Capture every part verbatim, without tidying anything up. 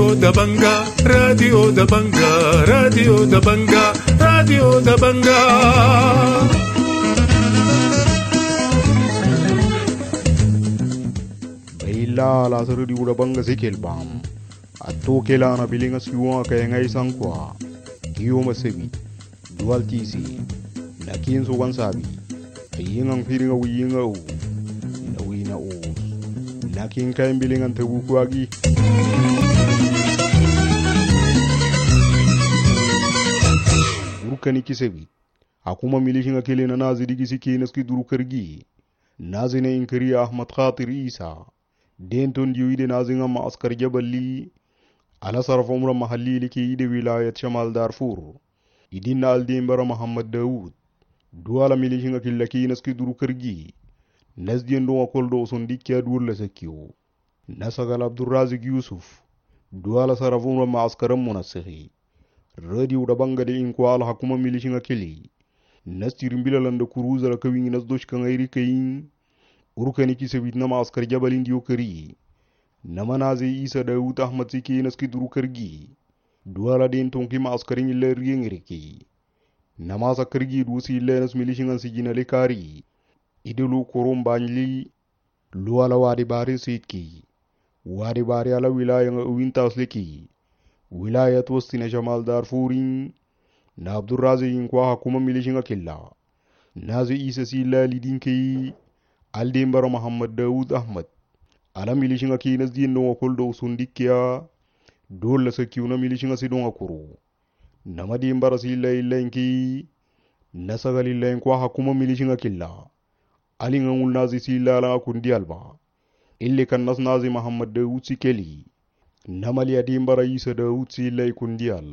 da banga, radio da banga, radio da banga, radio da banga. Baila la radio da banga zikel bam. Atto kela na bilinga siwa kaya ngai sangkwa. Kiyo masebi, dual tisi, na kinso wansabi. Yingang piringa wiyinga u, na wina u. Na king kaya bilingan tabuku agi. Urukani kisebi. Akuma milishinga kile na nazi digisi kinaski durukargi. Nazi na inkari Ahmad Khatir Isa. Denton diwide nazi nga ma askar jabali. Ala saraf umra mahalli liki ide wilayat Shamal Darfur. Idin aldin bara Muhammad Daoud. Duala milishinga kila kinaski durukargi. Nasdien do akoldo sondikya duurla sakyo. Nasagal Abdurrazik Yusuf. Duala saraf umra ma askaram munasihi. Radio da banga de inkwa ala hakuma milishinga kili. Nastirimbila landa kuruza la kawingi nasdosh kangairi kayin. Urukani kisabit nama askar jabalin diyo kari. Nama nazi Isa Daoud Ahmad Siki naski durukargi. Duala den tonki ma askarin illa riyengiriki. Nama sakargi dusi illa nas milishingan sijina lekari. Idelu korom banjli. Luala wadi bari sitki. Wadi bari ala wilaya nga uwinta asliki. Wilayat wastina Shamal Darfurin. Na Abdurrazik inkwa hakuma milishinga killa. Nazi Isa sila lidinki. Aldembara Muhammad Daoud Ahmad. Ala milishinga kinas diin donga koldo usundikya. Dola sakiuna milishinga si donga kuru. Nama dembara sila illa inki. Nasagal illa inkwa hakuma milishinga killa. Alinga ngul nazi sila ala kundi alba. Ille kan nas nazi Muhammad Daoud si keli. Namali adembara Isa Daoud sila ikundi al.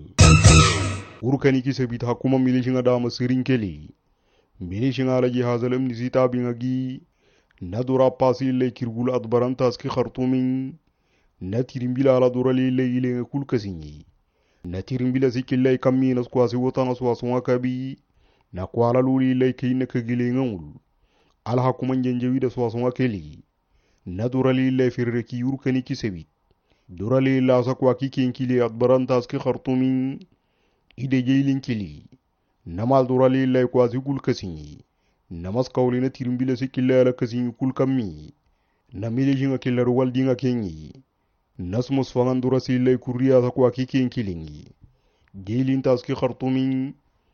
Urukani kisabit hakuma milishinga dama sirin keli. Milishinga ala jihazal amni sita bingagi. Nadura pasi ile kirgul adbaranta aski khartumin. Natirimbila ala durali ile ile kulkasinyi. Natirimbila sikile kammi naskwasi wotana swaswa kabi. Nakwala luli ile kine kagile ngul. Ala hakuma njenjewi da swaswa keli. Nadurali ile firreki urukani kisabit. Durali ile asakwa kikinkili adbaranta aski khartumin. Ide jailin kili. Namal durali ile kwasi kulkasinyi. Namas kawlina tirimbila sikilla ala kasinyi kulkammi. Namilijinga killa ruwal dinga kengi. Nasmus fangan durasi ile kuriya sakwa kikinkilingi. Jailin taski khartumin.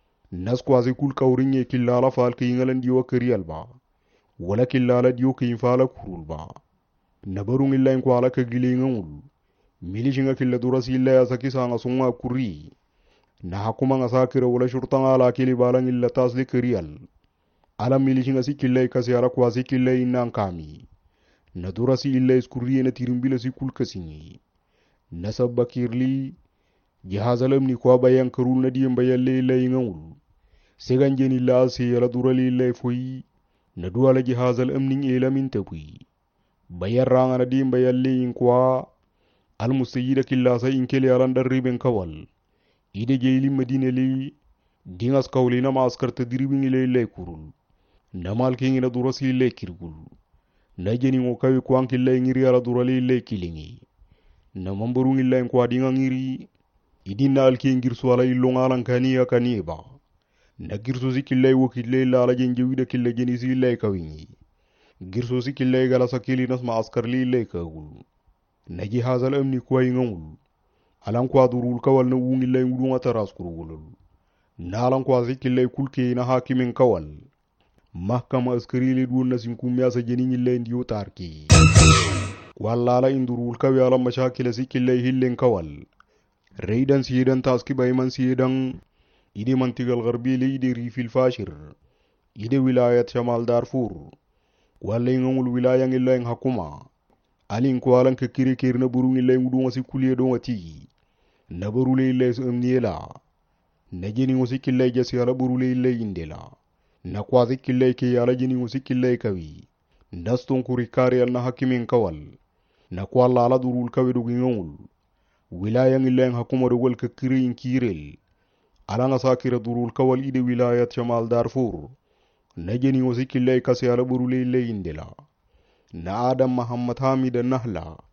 Nas kwasi kulkawrinye killa ala falka yingalan diwa kariyalba. Wala killa ala diyo kayinfala kurulba. Nabarung illa inkwa ala kagilinga ngul. Milijinga killa durasi ile asaki sanga sunga kuri. Na hakuma nga sakira wala shurtanga ala kili balang illa tasli kariyal. Ala milishinga si killa kasi ala kwa si killa inang kami. Na durasi illa iskuriye na tirimbila si kulkasingi. Nasab bakirli. Jihazalam ni kwa bayang karul na diyang bayalle illa ingangul. Seganjen illa asi ala durali illa ifoyi. Na duala jihazal amning ila mintabui. Bayar ranga na diyang bayalle inkwa. Al mustayida killa sa inkele alandar riben kawal. Ide jaili madine li. Dingas kawlina ma askar tadiribin ila illa kurul. Namal kingi na durasi illa kirgul. Najeni ngokawi kwang killa ngiri ala durali illa kilingi. Namambarung illa nkwa dinga ngiri. Idina alki ngirsu ala illonga alang kaniya kaniba. Nagirsu si killa wakilla illa ala jenjewida killa jenisi illa kawingi. Girsu si killa gala sakili nas ma askar li illa kagul. Naji hazal amni kwa ingangul. Alang kwa durul kawal na uung illa ngudunga taras kurugulul. Na alang kwa si killa kulke na hakimin kawal. Mahkama askari le duon na sinkumya sa jenin illa indiyo tarki. Wallala indurul kawi ala mashakila si killa hillen kawal. Reidan siyedan taski bayman siyedan. Ide mantigal garbi le ide rifil fashir. Ide wilayat Shamal Darfur. Walla ingangul wilayang illa yung hakuma. Alin kwa alang kekiri kiri na burung illa yung udunga si kuliya donga ti. Na burule illa yung amniela. Na jenin ngo si killa jasi ala burule illa indela. Na kwazi killa ke ala jini ngo si killa kawi. Naston kurikari al na hakimin kawal. Na kwa ala durul kawi dogi ngangul. Wilayang illa yung hakuma dogwal kekiri inkirel. Ala nga sakira durul kawal ide wilayat Shamal Darfur. Na jeni ngo si killa kasi ala burule illa indela. Na Adam Muhammad Hamid Nahla.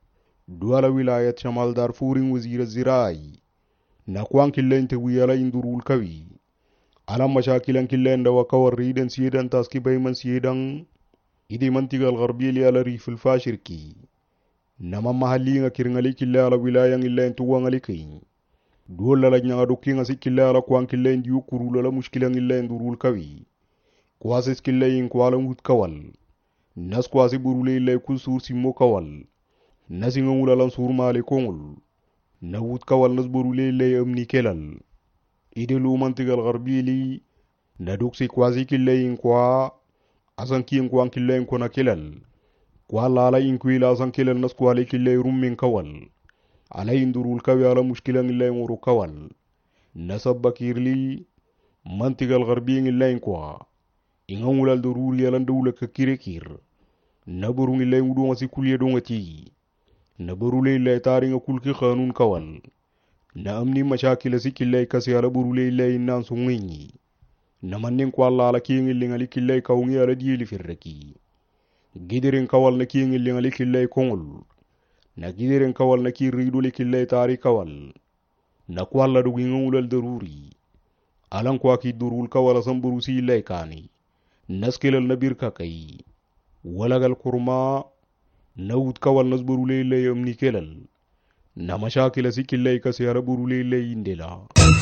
duala wilayat shamal darfurin wazir zirai na kwan killen te wiyala indurul kawi alam mashakilan killen da wakawar ridan siyedan taski bayman siyedan idi mantigal gharbiya li ala rifil fashirki nama mahalli nga kirngali killa ala wilayan illa entuwa ngali kain duwala la nyanga doki nga sikilla ala kwan killa indi yukurula la mushkilan illa endurul kawi kwasi skilla yin kwala ngut kawal nas kwasi burule illa kusur simmo kawal nasi nga ngula lan sur male kongul na wut kawal nas burule illa amni kelal ide lu mantigal gharbiya li na doksi kwasi killa yin kwa asan kiyin kwan killa yin kona kelal kwa lala inkwila asan kelal nas kwale killa rummin kawal ala indurul kawi ala mushkilan illa nguru kawal nasab bakirli mantigal gharbiyin illa kwa ingangula dururi ala ndawla ka kirekir naburung illa ngudu ngasi kulye dongati naburule illa taringa kulki khanun kawal na amni mashakila sikilla kasi ala burule illa innan sunginyi namannin kwa lala kiyin illa ngali killa kaungi ala diyeli firraki gidirin kawal na kiyin illa ngali killa kongul na gidiren kawal na ki ridule kille tari kawal na kwalla du ngulal daruri alan kwa ki durul kawal san burusi laikani naskilal na birka kai walagal kurma nawut kawal nasburule lay amni kelal na mashakila sikille ka siyara burule lay indela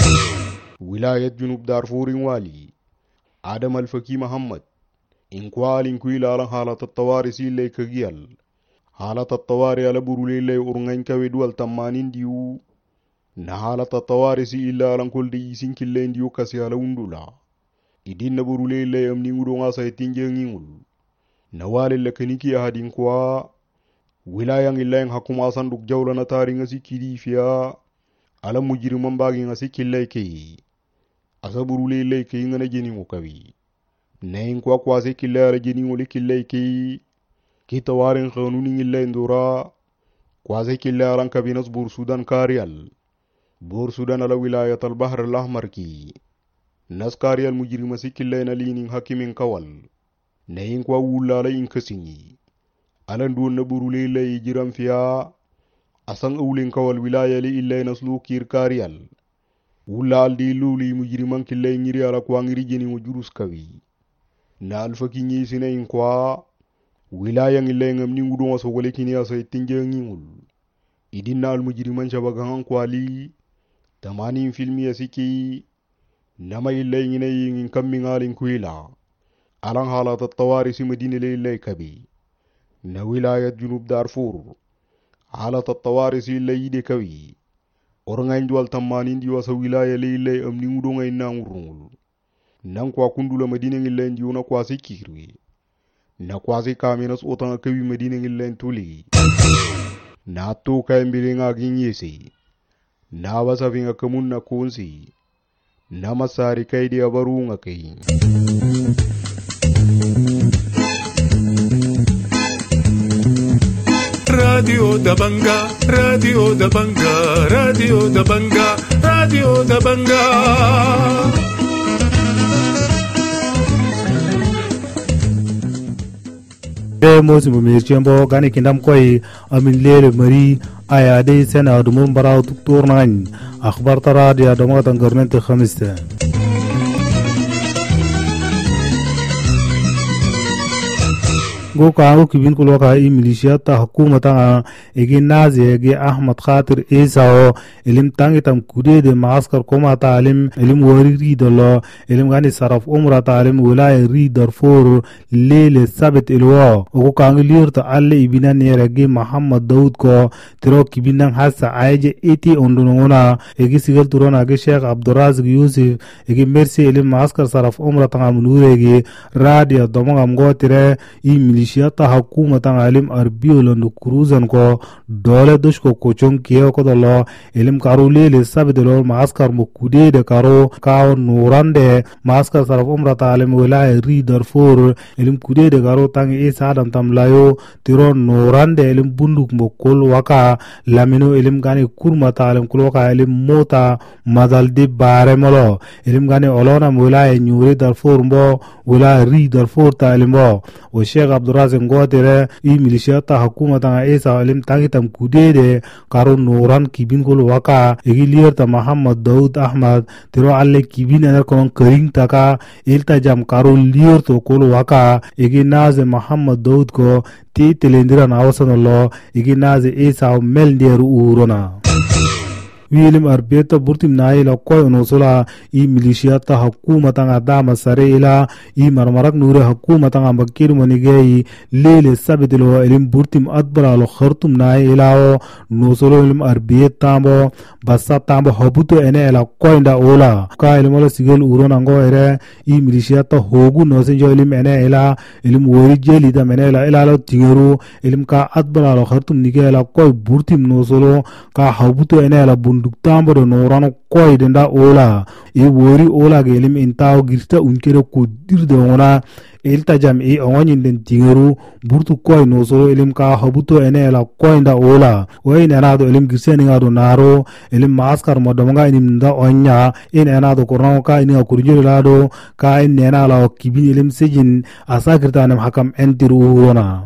wilayat junub darfur wali adam al-faki muhammad in kwalin kuila ala halat at-tawarisi lay kagiyal halat at-tawari ala burule lay urngain kawe dual tamanin diu na halat at-tawarisi illa lan kuldi sinkille ndiu kasi ala undula idin na burule lay amni ngudo nga say tinjengingul na wale lakaniki hadin kwa wilayang ilang hakuma sanduk jawla na tari nga sikidi fiya ala mujriman bagi nga sikille kay asa burule lay kay nga na jeni mukawi nayin kwa kwa sikille ala jeni ngoli kille kay kita warin khanuni ngilla indura kwaze killa alan kabinas bur sudan kariyal bur sudan ala wilayat al bahr al ahmar ki nas kariyal mujrima sikilla na linin hakimin kawal nayin kwa wula la inkasinyi alan duon na burule lay jiram fiya asan awlin kawal wilaya li illa naslu kir kariyal wula aldi luli mujriman killa ngiri ala kwa ngiri jeni mujurus kawi na alfaki nyi sinayin kwa wilaya ngile ngamni ngudu waso gole kini asa tinjengi ngul idinna al mujriman shabagan kwali tamani filmi yasiki nama ile ngine yin kammi ngalin kuila alan halat at-tawarisi madina lay kabi na wilayat junub darfur halat at-tawarisi lay de kawi orngain dual tamani ndi wasa wilaya lay amni ngudu ngay nangurul nan kwa kundula madina ngile ndi una kwa sikirwi na kwazi kaminas otanga kawi medina ngillen tuli na to kay mbilinga ginyesi na wasa vinga kamun na kunsi na masari kay di abarunga kay Radio da Banga, Radio da Banga, Radio da Banga, Radio da Banga. e mosi mo mir chembo gani kindam koy amin lele mari aya de sena do mum baraw tuktor nan akhbar tara dia do ma tan government khamiste go ka ko kibin ko loka i militia ta hukumata ege nazi ege ahmad khatir isa ilim tangi tam kude de maskar koma talim ilim wariri dolo ilim gani saraf umra talim wilaya ri darfur lele sabit ilwa go ka ngilir ta alle ibina nere ge muhammad daud ko tiro kibin hasa aje eti ondunona ege sigal turona ge sheikh abdurazak yusuf ege merci ilim maskar saraf umra ta munurege radio domangam go tire i shiyata hukumata alim arbiyo landu kruzan ko dole dushko kochon kiyo ko dolo ilim karule le sabidelo maskar mukude de karo kaw nurande maskar saraf umrata alim wilaya ri darfur ilim kude de karo tangi isa adam tamlayo tiro nurande ilim bunduk mbokol waka lamino ilim gani kurmata alim kuloka ilim mota madaldi bare molo ilim gani olona wilaya nyuri darfur mbo wilaya ri darfur ta ilim bo o sheikh abdur raze ngotere i milisha ta hakuma ta esa elim tangitam kudede karo noran kibin kol waka egi lier ta Muhammad Daud Ahmad tero alle kibin ener kon kering taka ilta jam karo lier to kol waka egi naze Muhammad Daud ko ti telendira na wasanolo egi naze esa mel der urona wilim arbeta burtim naila koy onosula i milisha ta hakuma ta dama sare ila i marmarak nure hakuma ta bakir monigei lele sabitlo elim burtim adbara lo khartum naila nosolo elim arbet tambo bassa tambo habuto ene ela koynda ola ka elim ola sigel urona ngo ere i milisha ta hogu nosenjo elim ene ela elim wori jeli da menela ela lo tingeru elim ka adbara lo khartum nigela koy burtim nosolo ka habuto ene ela duk tambaro norano koy denda ola e wori ola gelim intaw girta unkere ko dirde ona elta jam e onyin den tingeru burtu koy no so elim ka habuto ene la koy nda ola way nana do elim giseni ngado naro elim maskar modomanga inim nda onya in ena do korno ka ini akurjul lado ka in nena la kibin elim sejin asakirta nam hakam entiru urona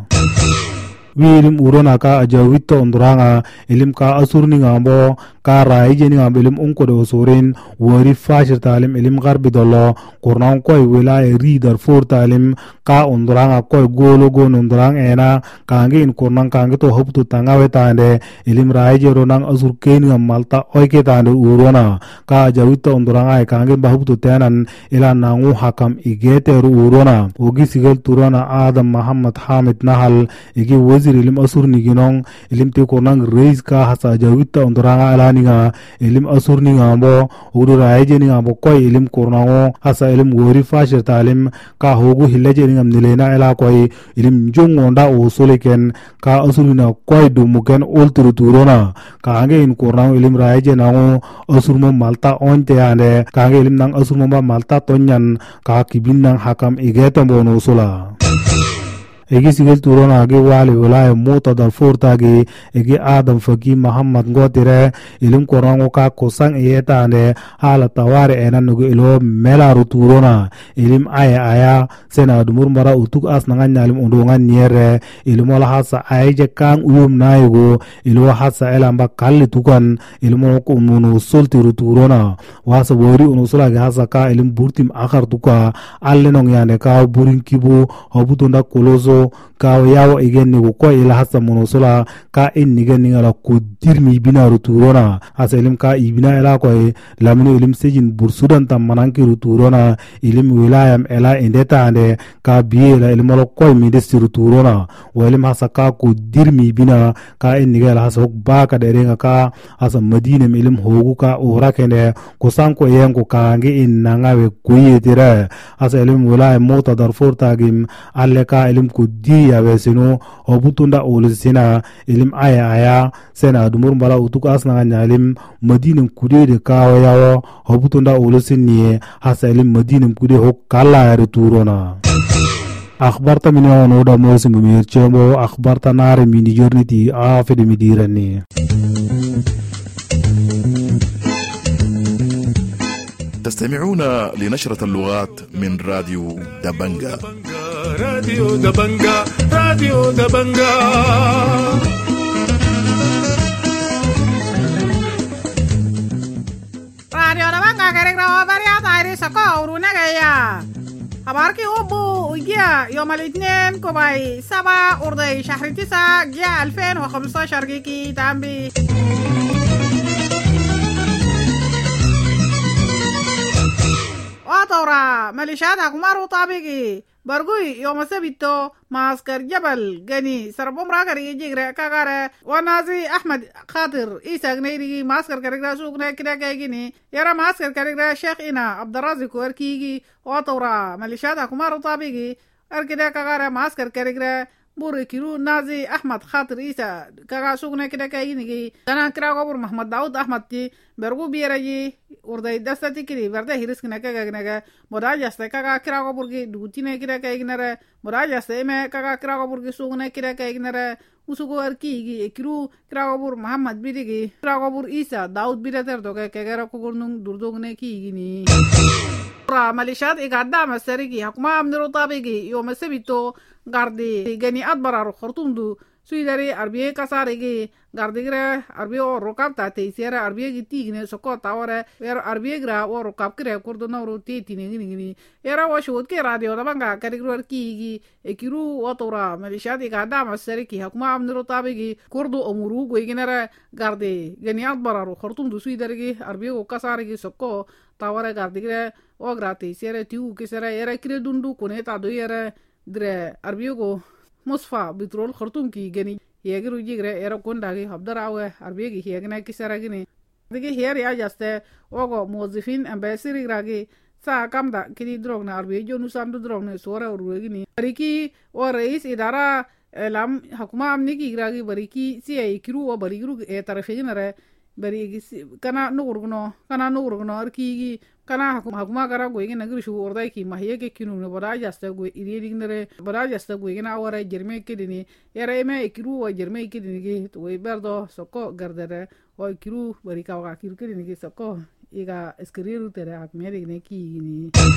wilim urona ka ajawito onduranga elim ka asurni ngambo ka raijeni ngambo elim unko do sorin wori fashir talim elim garbi dolo kornon koy wilaya ridar for talim ka onduranga koy golo go ondurang ena kange in kornon kange to hoptu tangawe tande elim raijero nang asur ken ngam malta oyke tande urona ka ajawito onduranga kange bahuptu tenan ila nangu hakam igete urona ogi sigel turona Adam Muhammad Hamid Nahal igi ilim asur niginong ilim te kornang reis ka hasa jawita ondoranga alaninga ilim asur ningambo udu raije ningambo koy ilim kornango hasa ilim wori fashir talim ka hogu hillaje ningam nilena ela koy ilim jongonda o soleken ka asurina koy dumuken olturu turona ka ange in kornango ilim raije nango asurmo malta onte ande ka ange ilim nang asurmo malta tonyan ka kibin nang hakam igeta bono sola egi sigel turona age wali walaya mota dar fortage egi Adam Faki Muhammad ngotire ilim korango ka kosang eyeta ande hala taware enan nugu ilo melaru turona ilim aya aya sena dumur mara utuk as nangan nyalim undungan niere ilim wala hasa aije kang uyum nayugo ilo hasa elamba kalli tukan ilim wala ko umunu soltiru turona wasa wori unusula ge hasa ka ilim burtim akar tuka alle nong yane ka burin kibu hobutunda kolozo ka yawo igen ni ko ila hasa monosula ka in nigen ni ala ko dirmi bina ruturona hasa ilim ka ibina ila ko lamino ilim sejin bursudan tam mananki ruturona ilim wilayam ela indeta ande ka biela ilim lo ko mi desti ruturona wa ilim hasa ka ko dirmi bina ka in nigen hasa ba ka derenga ka hasa madina ilim hogu ka ora kene ko sanko yengo ka nge in nangawe kuyetira hasa ilim wilayam mota darfur tagim alle ka ilim ko di ya wesino obutunda olusina ilim aya aya sena dumur mbala utuk asna nyalim madinem kude de kawo yawo obutunda olusini hasa ilim madinem kude ho kala returona akhbarta min ono da mosim mir chombo akhbarta nare mini jorniti afede midirani تستمعون لنشرة اللغات من راديو دبنجا راديو دبنجا راديو دبنجا راديو دبنجا كريك روا بريا تايري سكو ورونا جايا أباركي أبو جاء يوم الاثنين كوباي سبعة أرضي شهر تسعة جاء ألفين وخمسطاشر كيكي تامبي وطورا مليشات حكومارو طابقي برغوي يوم سبتو معسكر جبل غني سربوم راغري جيغرا كاغارا ونازي احمد خاطر عيسى غنيري معسكر كرغرا سوغنا كدا كايغني يرا معسكر كرغرا شيخ انا عبد الرازق وركيغي وطورا مليشات حكومارو طابقي اركدا كاغارا معسكر كرغرا بوري كيلو نازي احمد خاطر عيسى كاغا سوغنا كدا كايغني انا كراغور محمد داود احمد تي برغو بيراجي urday dastati kiri verde hiriskina kaga gnaga modaja sta kaga kirago burgi dutine kira kaignara modaja sta me kaga kirago burgi sugna kira kaignara usugo arki gi kiru kirago bur muhammad bidigi kirago bur isa daud bidater doga kagara kugurnung durdogne ki gini را ماليشيات إقدام السريقي حكومة أمن رطابيقي يوم السبتو غاردي غني أدبر خرطوم دو سويداري أربيه كساريقي غاردي غرا أربيه ورقاب تاتي سيرا أربيه تيغني سوكو تاورا وير أربيه غرا ورقاب كرا كردو نورو تيتيني غني غني يرا وشوت كي راديو دبانغا كاريغرو كيغي إكيرو وطورا ماليشيات إقدام السريقي حكومة أمن رطابيقي كردو أمورو غويغنرا غاردي غني أدبر خرطوم دو سويداري أربيه كساريقي سوكو tawara gardigre o gratis yere tiu kisera yere kire dundu kune ta do yere dre arbigo musfa bitrol khartum ki geni yegiru jigre era konda gi habdarawe arbigi yegna kisera gini digi here ya jaste ogo mozifin ambassador gragi sa kamda kidi drogna arbi jonu sandu drogne sora urugini bariki o rais idara elam hakuma amni ki gragi bariki si ay kiru o barigiru e tarafeginare bari kana nugurguno kana nugurguno arki kana hakuma gara goyge nagri shu orday ki mahiye ke kinu ne bada jasta go iri dignere bada jasta go gena awara jerme kedini yara eme ikiru wa jerme kedini ge to we berdo soko gardere o ikiru bari ka wa kiru kedini ge soko iga eskriru tere akme digne ki ni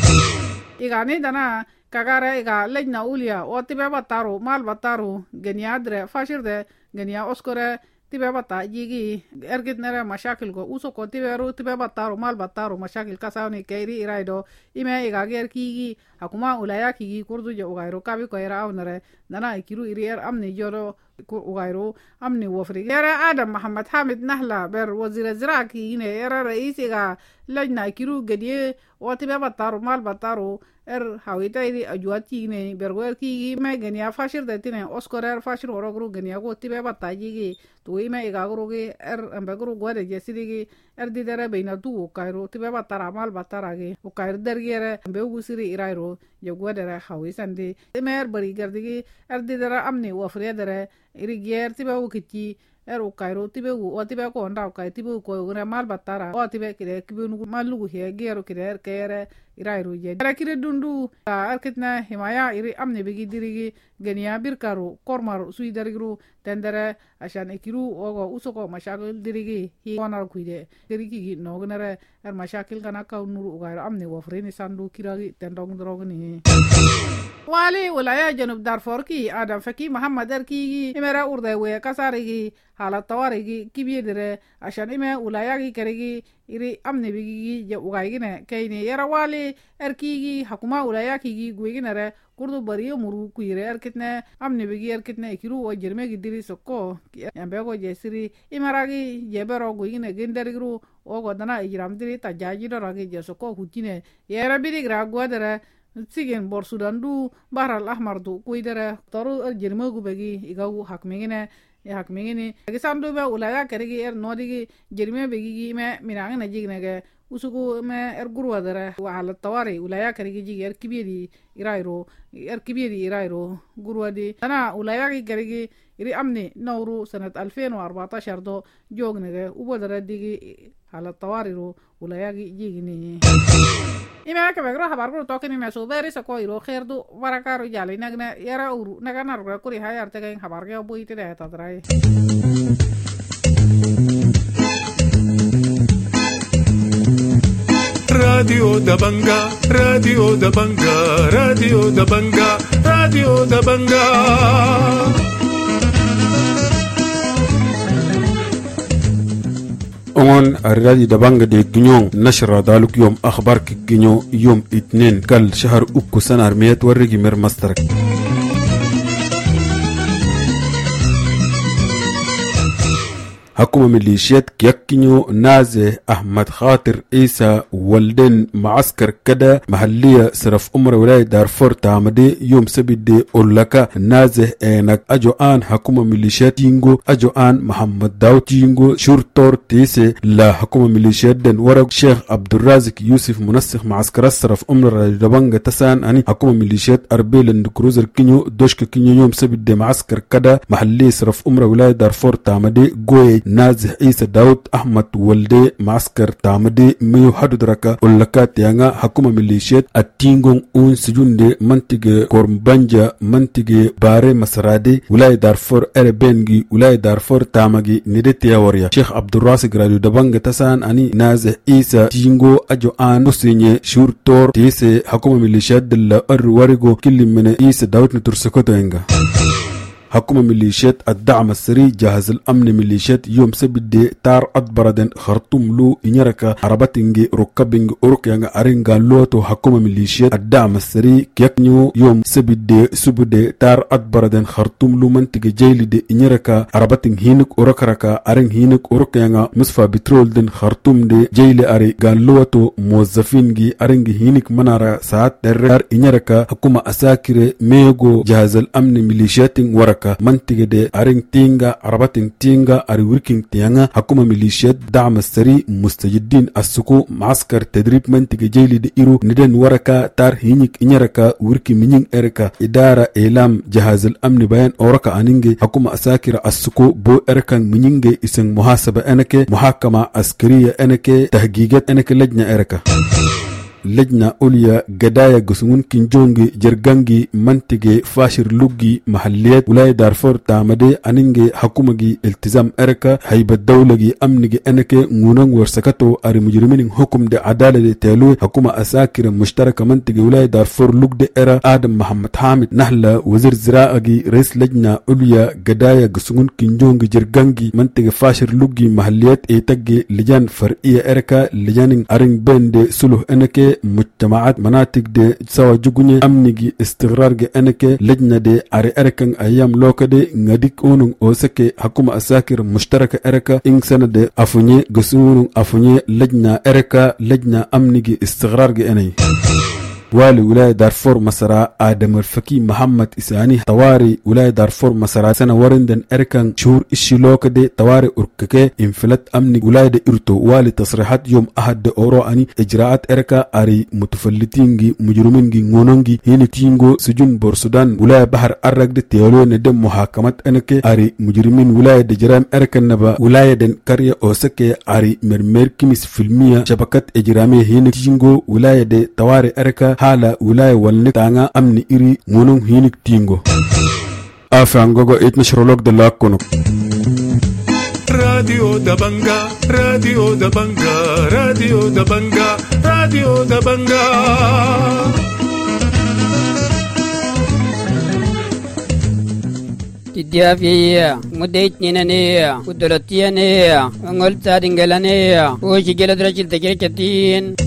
iga ne dana kagara iga lejna ulia o tibe bataro mal bataro genia dre fashirde genia oskore tibe bata jigi ergit nere mashakil go uso ko tibe ru tibe bataro mal bataro mashakil kasawni kairi iraido ime igager kigi hakuma ulaya kigi kurdu jo ugairo kabi ko era onere nana ikiru irier amni joro ugairo amni wofri era adam muhammad hamid nahla ber wazir ziraki ine era rais iga lajna ikiru gedie o tibe bataro mal bataro er hawita iri ajuati ne berwer kigi me genia fashir de tine oskorer fashir orogru genia go tibe bataji gi to ime igagru gi er ambagru gore jesidigi er didere beina tu kairo tibe batara mal batara gi o kair dergere ambegu siri irairo yo godere hawisandi mer bari gardigi er didere amni wo fredere iri ger tibe o kiti er o kairo tibe o tibe ko nda o kai tibe ko gore mal batara o tibe kire kibe nu malugu he gero kire kere irairu je ara kire dundu arkitna himaya iri amne bigi dirigi genia birkaru kormar suidarigru tendere ashan ikiru ogo usoko mashakil dirigi hi onar kuide dirigi nognere er mashakil kana ka nuru ugairo amne wofreni sandu kiragi tendong drogni wali wilaya janub darfur ki adam faki muhammad erki imera urde we kasarigi hala tawarigi kibidere ashan ime wilaya gi kerigi iri amne bigi je ugaigine kayni yara wali erkigi hakuma wilaya kigi guiginere kurdu bariyo muru kuire erkitne amne bigi erkitne ikiru o jerme gidiri sokko yambego jesiri imaragi jebero guigine genderigru o godana ijiram diri tajaji doragi je sokko hutine yara bidi gra godere sigen bor sudan du bahral ahmar du kuidere toru jerme gu begi igawu hakmegine hak mingini agi sandu be ulaya kerigi er nodigi jerme begi me mirang na jignege usugu me er gurwa dare wa ala tawari ulaya kerigi jigi er kibiri irairo er kibiri irairo gurwa di ana ulaya kerigi iri amni nawru sanat alfين وأربعتاشر do jognege ubo dare digi ala tawari ro ulaya jigini ima ke bagro habar guru tokini me soberi sako iro kherdu barakaru jali nagne yara uru nagana ru kuri hayar te gain habar ge buite de ta drai Radio Dabanga, Radio Dabanga, Radio Dabanga, Radio Dabanga. أون الراديو دبانغ دي جنيون نشر دالك يوم أخبار كجنيو يوم اثنين كل شهر أكو سنة أرمية ورقي مر مسترك حكومة ميليشيات كيكينيو نازي أحمد خاطر إيسا والدين معسكر كدا محلية صرف أمر ولاية دارفور تعمدي يوم سبت دي أولاكا نازي إنك أجو آن حكومة ميليشيات ينغو أجو آن محمد داوت ينغو شورتور تيسي لا حكومة ميليشيات دين ورق شيخ عبد الرازق يوسف منسخ معسكر صرف أمر دبانغ تسان أني حكومة ميليشيات أربيل اندكروزر كينيو دوشك كينيو يوم سبت دي معسكر كدا محلية صرف أمر ولاية دارفور تعمدي قوي نازه عيسى داود أحمد ولدي معسكر تامدي ميو حدو دركا ولكات يانا حكومة ميليشيات التينغون اون سجون دي منطقة كورمبانجا منطقة باري مسرادي ولاية دارفور اربنجي ولاية دارفور تامجي ندت يا وريا شيخ عبد الراسق راديو دبنج تسان اني نازه عيسى تينغو اجو ان بوسيني شور تور تيسي حكومة ميليشيات دل ار وريغو كل من عيسى داود نترسكوتو انغا حكومة ميليشيات الدعم السري جهاز الأمن ميليشيات يوم سبدي تار أدبردن خرطوم لو إنيركا عرباتنجي ركبنج أوركيانغ أرينغا لوتو حكومة ميليشيات الدعم السري كيكنيو يوم سبدي سبدي تار أدبردن خرطوم لو منتج جيلي دي إنيركا عرباتنج هينك أوركركا أرين هينك أوركيانغ مصفى بترول دن خرطوم دي جيلي أري غان لوتو موظفينجي أرينجي هينك منارا ساعات درار إنيركا حكومة أساكري ميغو جهاز الأمن ميليشيات وركا منطقة دي أرين تينغا عرباتين تينغا أري وركين تيانغا حكومة ميليشيات دعم السري مستجدين السكو معسكر تدريب منطقة جيلي دي إيرو ندن وركا تار هينيك إنيركا وركي منين إركا إدارة إعلام جهاز الأمن بيان أوركا أنينجي حكومة أساكرة السكو بو إركا منينجي إسن محاسبة أنكي محاكمة عسكرية أنكي تحقيقات أنكي لجنة إركا لجنة أوليا قدايا قسمون كنجونجي جرغانجي منطقة فاشر لوغي محليات ولاية دارفور تامدي أنينجي حكومة التزام إركا هيبة دولة أمنجي أنكي نونان ورسكتو أري مجرمين حكم دي عدالة دي تالوي حكومة أساكرة مشتركة منطقة ولاية دارفور لوغ دي إرا آدم محمد حامد نحلة وزير زراعة رئيس لجنة أوليا قدايا قسمون كنجونجي جرغانجي منطقة فاشر لوغي محليات إيتاقي لجان فرقية إركا لجان أرين بين دي سلوه أنكي مجتمعات مناطق دي سوا جوغني امنيجي استقرار جي انكي لجنة دي اري اركن ايام لوكا دي نغديك اونن اوسكي حكومة اساكر مشتركة اركا انسان دي افوني غسونن افوني لجنة اركا لجنة امنيجي استقرار جي اني والي ولاية دارفور مسرا آدم الفكي محمد إساني تواري ولاية دارفور مسرا سنة ورندن إركان شهور إشيلوك دي تواري أرككي انفلت أمني ولاية دي إرتو والي تصريحات يوم أحد دي أورو أني إجراءات إركا أري متفلتينجي مجرمينجي نونونجي هيني تينجو سجون بورسودان ولاية بحر أرق دي تيولو ندم محاكمات أنكي أري مجرمين ولاية دي جرام إركان نبا ولاية دن كاريا أوسكي أري مرمير كميس فيلمية شبكات إجرامية هيني تينجو ولاية دي تواري إركا حالا ولاية والنتانا أمني إري نونون هينك تينغو أفانغوغو إتنشرولوك دلاكونو راديو دبنجا راديو دبنجا راديو دبنجا راديو دبنجا تديافيا مديتنينانيا ودلتيانيا انغلتا دنجلانيا وشي جلد رجل تجريكتين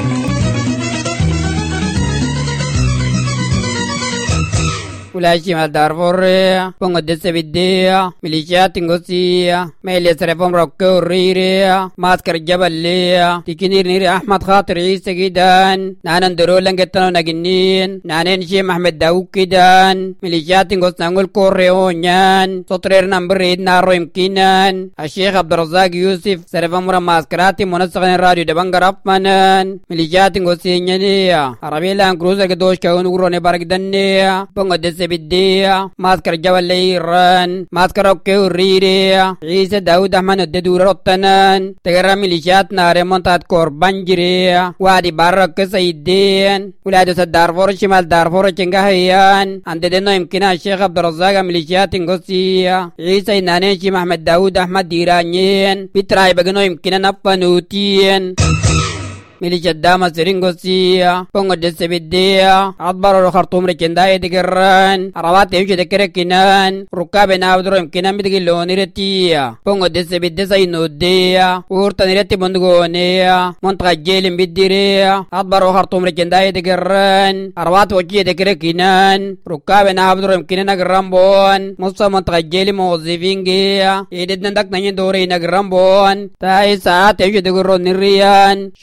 Ulashi Darfore, Pongo de Sevidea, Milicia Tingosia, Melia Serefom Rocco Riria, Maskar Jabalea, Tikinir Ahmad Khatir Isagidan, Nanan Durolangetan Naginin, Nanan Shim Ahmed Daukidan, Milicia Tingos Nangul Koreonian, Sotrer number eight Naroim Kinan, Sheikh Abdurazak Yusuf, Serefamura Maskarati, Monasakan Radio de Bangarapmanan, Milicia Tingosiania, Arabella and Cruiser Gadoshka Unurone Bargdania, Pongo de بالدية ماسكر جبل إيران ماسكر أوكيو ريريا عيسى داود أحمد الددور رطنان تقرى ميليشيات نار منطقة كوربان جريا وادي بارك سيدين ولاد دارفور شمال دارفور چنگهيان عند دينو يمكن الشيخ عبد الرزاق ميليشيات انغسيا عيسى نانيشي محمد داود أحمد ديرانيين بتراي بغنو يمكن نفنوتين ميليشيا داما سرينغوسيا بونغو دسبيديا عبارة خرطوم ركنداي دكران روات يمشي دكركنان ركاب نابدرو يمكن مدغلون رتيا بونغو دسبيديا ساينوديا ورتن رتي بندغونيا منطقة جيلم بديريا عبارة خرطوم ركنداي دكران روات وجي دكركنان ركاب نابدرو يمكن نغرامبون مصا منطقة جيلم موظفينجيا يددن دك نين دوري نغرامبون تاي ساعات يمشي دكرون نريان شرطن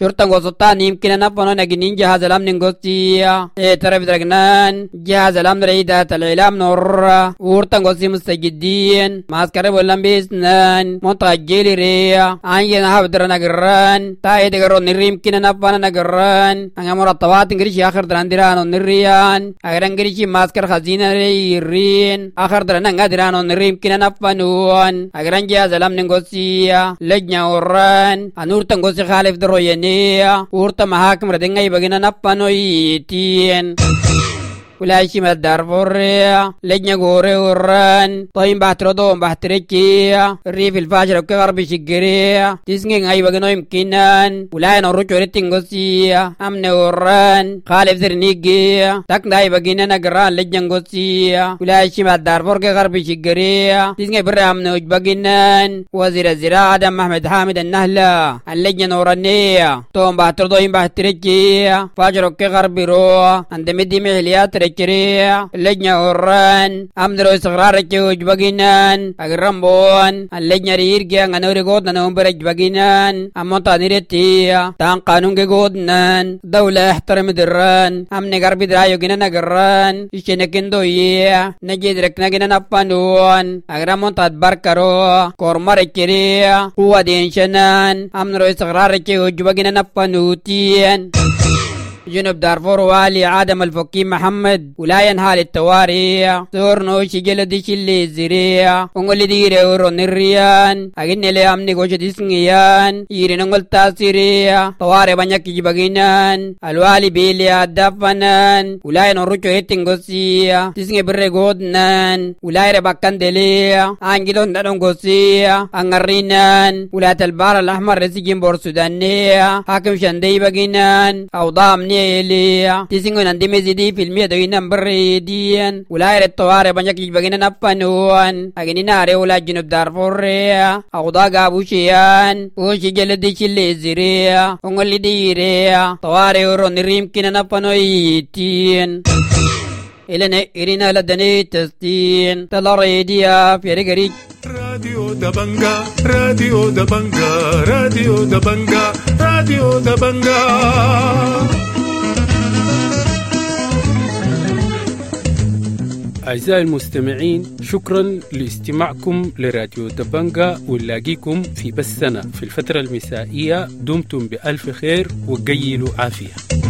سلطان يمكن نفنو نجنين جهاز الأمن نقصية اعترف درجنان جهاز الأمن رئيدة الإعلام نور ورطن قصي مستجدين معسكر بولن بيسنان منطقة جيلي ريا عنجي نحب درنا نقران تايد قرون نريم كنا نفنا نقران أنا مرتبات نقريش آخر دران دران ونريان أغير نقريش معسكر خزينة ريرين آخر دران نقدران ونريم كنا نفنوان أغير جهاز الأمن نقصية لجنة وران أنورتن قصي خالف دروينية ورطن محاكم ردنغا يبغينا نفنو يتين ولا شيء من دارفوريا لجنة غوري وران طيب بحتردو بحتركيا الريف الفاجر وكغرب شجريا تسنين أي بغنو يمكنان ولا ينورجو ريتنغوسيا أمن وران خالف زرنيجيا تك داي بغينا نغران لجنة غوسيا ولا شيء من دارفور كغرب شجريا تسنين برا أمن وج بغينان وزير الزراعة آدم محمد حامد النهلة اللجنة ورانية توم بحتردو بحتركيا فاجر وكغرب رو عند مدي مهليات رجريا اللجنة وران أمدرو استقرار رجوج بغينان أغرمبون اللجنة ريرجيا غنوري قودنا نمبرج بغينان أمونتا نيرتيا تان قانون قودنان دولة احترم دران أمني غربي درايو جنا نغران إشينكين دويا نجيد ركنا جنا نبانون أغرمونتا تباركرو كورما رجريا قوة دينشنان أمدرو استقرار رجوج بغينان نبانوتين جنوب دارفور والي عادم الفقي محمد ولا ينهال التوارية سور نوشي جلدش اللي زريا ونقول ديري ورون الريان أغني لي أمني قوشة ديسنغيان يري نقول تاسيريا طواري بانيك جبغينان الوالي بيلي عدفنان ولا ينرجو هتنغوسيا تسنغي بري قودنان ولا يرباكان دليا آنجدون دادون غوسيا أنغرينان ولا تلبار الأحمر رسيجين بور سودانيا حاكم شاندي بغينان أو ضامني إليا تسنغو نندمزي في المية دوي نمبر ديان ولا يرد طواري بانيك جبغينان أبانوان أغني ناري ولا جنوب دارفور ريا أو ضاقا بوشيان وشي جلدش اللي زريا ونقول ديريا طواري ورون الريم كنا نبانو يتين إلنا إرنا لدني تستين تلاريديا في رجري راديو دبنجا راديو دبنجا راديو دبنجا راديو دبنجا أعزائي المستمعين، شكرا لاستماعكم لراديو دبنجا، ونلاقيكم في بثنا في الفترة المسائية. دمتم بألف خير وقيلوا عافية.